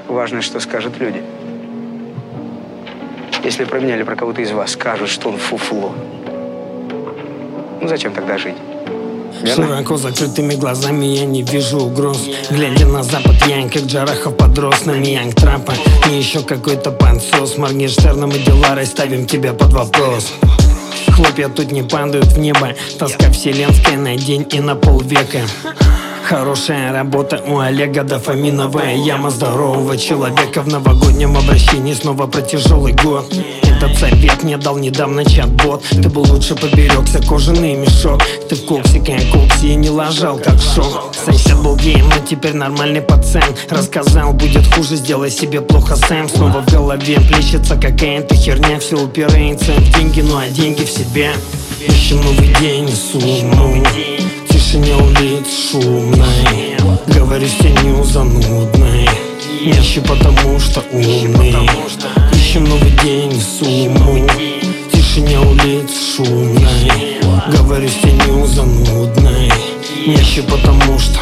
Важно, что скажут люди. Если про меня или про кого-то из вас скажут, что он фуфло, ну зачем тогда жить? Верно? Широко закрытыми глазами я не вижу угроз. Глядя на запад, я как Джарахов подрос. На Янг Трапа и еще какой-то панцос. С Моргенштерном и Диларой ставим тебя под вопрос. Хлопья тут не падают в небо. Тоска вселенская на день и на полвека. Хорошая работа у Олега, дофаминовая яма здорового человека. В новогоднем обращении снова про тяжелый год. Этот совет мне дал недавно чат-бот. Ты бы лучше поберегся, кожаный мешок. Ты в коксике, кокси и не ложал, как шок. Сосед был геем, но теперь нормальный пацан. Рассказал, будет хуже, сделай себе плохо сам. Снова в голове плещется какая-то херня. Все упирается в деньги, ну а деньги в себя. Ищем новый день, сумму. Тишине улиц шумной. Говорю с тенью занудной. Нищий, потому что умный. Ищем новый день, сумму. Тишине улиц шумной. Говорю с тенью занудной. Нищий, потому что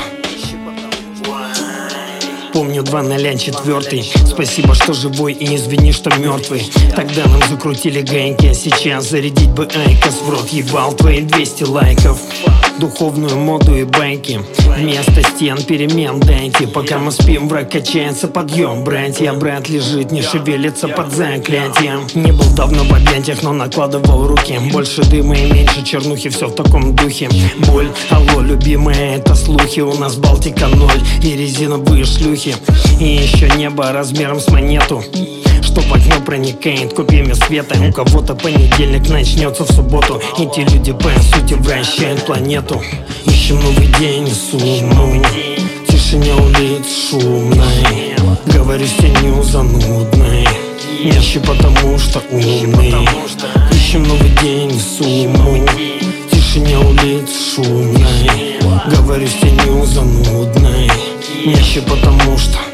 помню 2-0-4. Спасибо, что живой, и извини, что мертвый. Тогда нам закрутили гайки, а сейчас зарядить бы айкос. В рот ебал твои 200 лайков. Духовную моду и байки. Вместо стен перемен дайте. Пока мы спим, враг качается, подъем, братья. Брат лежит, не шевелится под заклятием. Не был давно в объятиях, но накладывал руки. Больше дыма и меньше чернухи, все в таком духе. Боль, алло, любимая, это слухи. У нас Балтика 0 и резиновые шлюхи. И еще небо размером с монету, что в окно проникает копьями света. У кого-то понедельник начнется в субботу. Эти люди по сути вращают планету. Ищем новый день, сумму. Тишине улиц шумной. Говорю с тенью занудной. Нищий, потому что умный. Ищем новый день, сумму. Тишине улиц шумной. Говорю с тенью занудной. Нищий, потому что